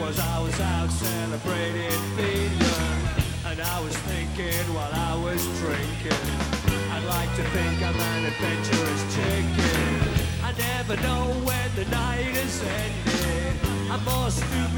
was I was out celebrating Finland, and I was thinking while I was drinking, I'd like to think I'm an adventurous chicken. I never know when the night is ending. I'm more stupid